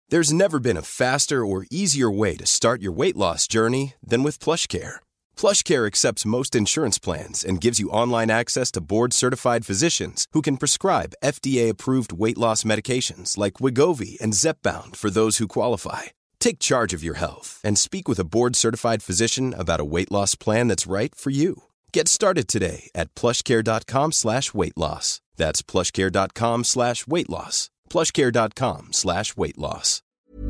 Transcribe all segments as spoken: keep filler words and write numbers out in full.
There's never been a faster or easier way to start your weight loss journey than with PlushCare. PlushCare accepts most insurance plans and gives you online access to board-certified physicians who can prescribe F D A-approved weight loss medications like Wegovy and Zepbound for those who qualify. Take charge of your health and speak with a board-certified physician about a weight loss plan that's right for you. Get started today at plushcare.com slash weight loss. That's plushcare.com slash weight loss. plushcare.com slash weight loss.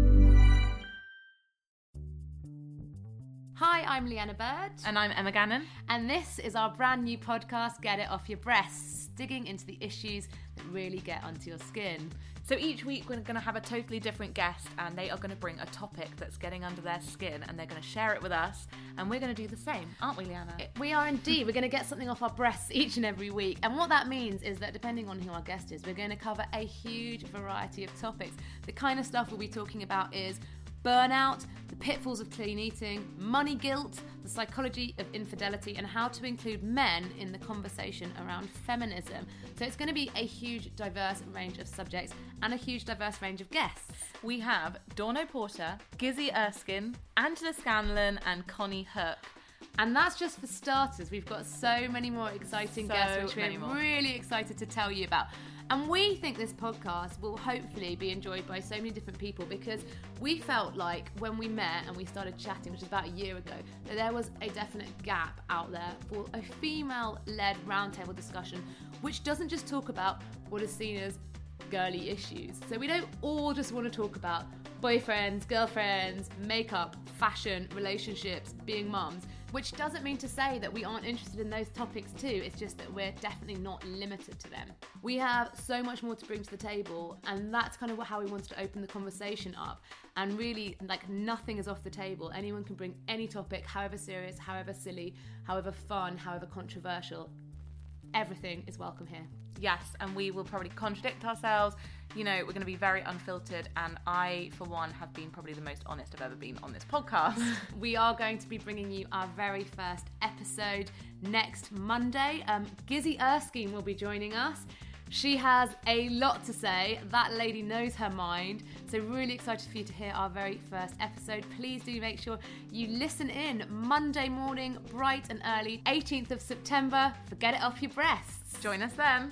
Hi, I'm Leanna Bird. And I'm Emma Gannon. And this is our brand new podcast, Get It Off Your Breasts, digging into the issues that really get onto your skin. So each week we're going to have a totally different guest, and they are going to bring a topic that's getting under their skin, and they're going to share it with us, and we're going to do the same, aren't we, Leanna? We are indeed. We're going to get something off our breasts each and every week. And what that means is that depending on who our guest is, we're going to cover a huge variety of topics. The kind of stuff we'll be talking about is burnout, the pitfalls of clean eating, money guilt, the psychology of infidelity, and how to include men in the conversation around feminism. So it's going to be a huge, diverse range of subjects and a huge, diverse range of guests. We have Dorno Porter, Gizzy Erskine, Angela Scanlon, and Connie Hook. And that's just for starters. We've got so many more exciting so guests, which we're more. really excited to tell you about. And we think this podcast will hopefully be enjoyed by so many different people, because we felt like when we met and we started chatting, which was about a year ago, that there was a definite gap out there for a female-led roundtable discussion, which doesn't just talk about what is seen as girly issues. So we don't all just want to talk about boyfriends, girlfriends, makeup, fashion, relationships, being mums, which doesn't mean to say that we aren't interested in those topics too. It's just that we're definitely not limited to them. We have so much more to bring to the table, and that's kind of how we wanted to open the conversation up. And really, like, nothing is off the table. Anyone can bring any topic, however serious, however silly, however fun, however controversial. Everything is welcome here. Yes, and we will probably contradict ourselves. You know, we're going to be very unfiltered, and I, for one, have been probably the most honest I've ever been on this podcast. We are going to be bringing you our very first episode next Monday. Um, Gizzy Erskine will be joining us. She has a lot to say. That lady knows her mind. So really excited for you to hear our very first episode. Please do make sure you listen in Monday morning, bright and early, eighteenth of September, for Get It Off Your Breasts. Join us then.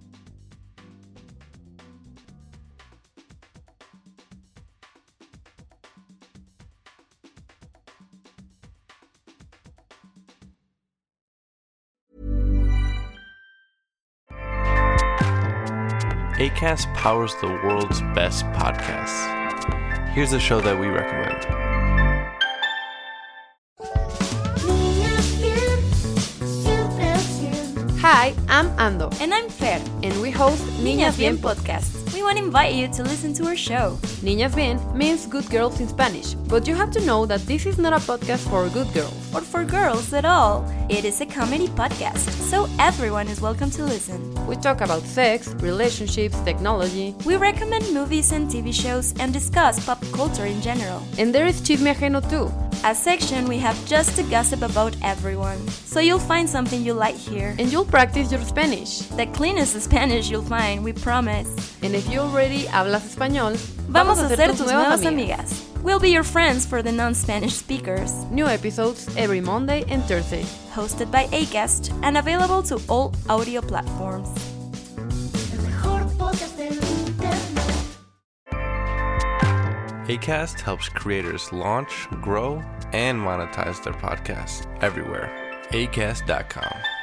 Acast powers the world's best podcasts. Here's a show that we recommend. Hi, I'm Ando. And I'm Fer. And we host Niñas, Niñas Bien podcast. We want to invite you to listen to our show. Niñas Bien means good girls in Spanish, but you have to know that this is not a podcast for good girls. Or for girls at all. It is a comedy podcast, so everyone is welcome to listen. We talk about sex, relationships, technology. We recommend movies and T V shows and discuss pop culture in general. And there is Chisme Ajeno too. A section we have just to gossip about everyone. So you'll find something you like here. And you'll practice your Spanish. The cleanest Spanish you'll find, we promise. And if you already hablas español, vamos a ser tus nuevas amigas. We'll be your friends for the non-Spanish speakers. New episodes every Monday and Thursday. Hosted by Acast and available to all audio platforms. Acast helps creators launch, grow, and monetize their podcasts everywhere. Acast dot com.